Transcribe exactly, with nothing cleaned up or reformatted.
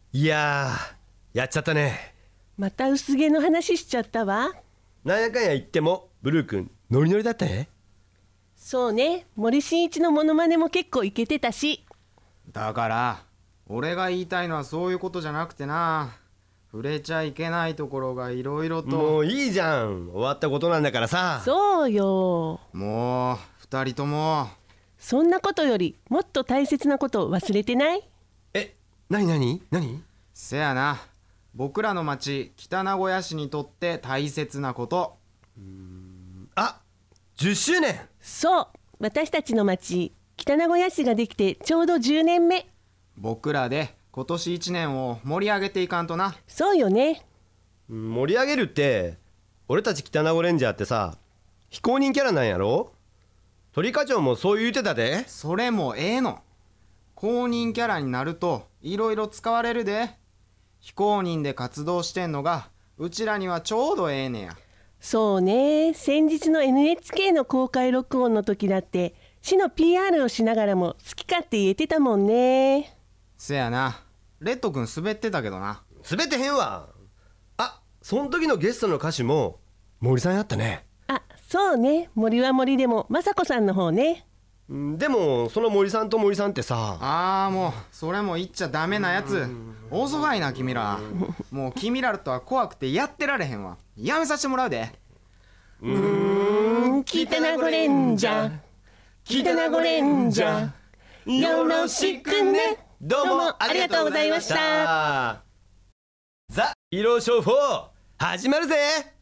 いやー、やっちゃったね。 また薄毛の話しちゃったわ。 なんやかんや言ってもブルー君ノリノリだったね。 そうね、森進一のモノマネも結構イケてたし。 だから俺が言いたいのはそういうことじゃなくてな、触れちゃいけないところがいろいろと。 もういいじゃん、終わったことなんだからさ。 そうよ。 もう二人とも。 そんなことよりもっと大切なことを忘れてない？ え、なになになに？ せやな、僕らの町北名古屋市にとって大切なこと。 うーん、あ、じゅっしゅうねん。 そう、私たちの町北名古屋市ができてちょうどじゅうねんめ。 僕らで今年いちねんを盛り上げていかんとな。 そうよね。 盛り上げるって、俺たち北名護レンジャーってさ、非公認キャラなんやろ？鳥課長もそう言うてたで。 それもええの。公認キャラになるといろいろ使われるで。非公認で活動してんのがうちらにはちょうどええねや。 そうね、先日の エヌエイチケー の公開録音の時だって市の ピーアール をしながらも好き勝手言えてたもんね。 せやな、レッド君滑ってたけどな。 滑ってへんわ。あ、そん時のゲストの歌手も森さんやったね。 あ、そうね、森は森でも雅子さんの方ね。 でもその森さんと森さんってさ。 あーもうそれも言っちゃダメなやつ。遅がいな君ら。もう君らとは怖くてやってられへんわ。やめさせてもらうで。 うーん、北名護レンジャー、北名護レンジャー、よろしくね。 どうもありがとうございました。ザ・ヒーローショーフォー始まるぜ。